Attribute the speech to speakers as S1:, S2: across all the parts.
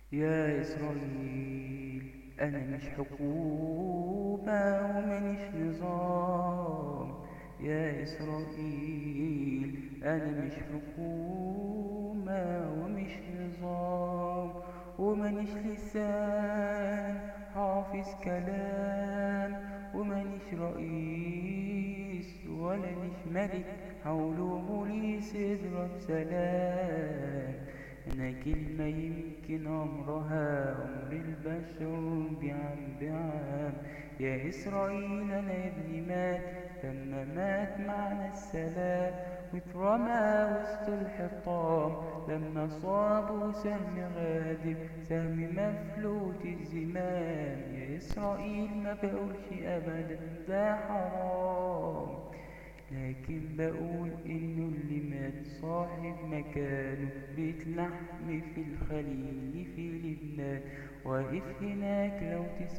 S1: يا إسرائيل، أنا مش حكومة ومانيش نظام. يا إسرائيل، أنا مش حكومة ومش نظام، ومانيش لسان حافظ كلام، ومانيش رئيس ولا ليش ملك حوله بوليس يضرب سلام. أنا كلمة يمكن عمرها عمر البشر بعام. يا إسرائيل، أنا ابني مات لما مات معنى السلام، واترمى وسط الحطام لما صابه سهم غادر، سهم مفلوت الزمام. يا إسرائيل، ما بقولش أبدا ده حرام، لكن بقول إنه اللي مات صاحب مكانه بيت لحم في الخليل في لبنان. واقف هناك لو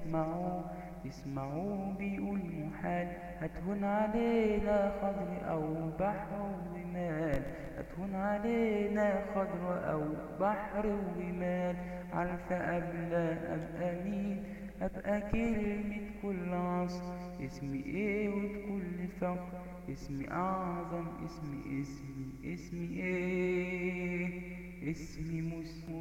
S1: تسمعوه بيقول محال، هتهون علينا خضر أو بحر ومال، هتهون علينا خضر أو بحر ومال. عارفة قبل أبقى مين؟ أبقى كلمة كل عصر، اسمي ايه وبكل فخر، اسمي أعظم اسمي ايه، اسمي مسلم.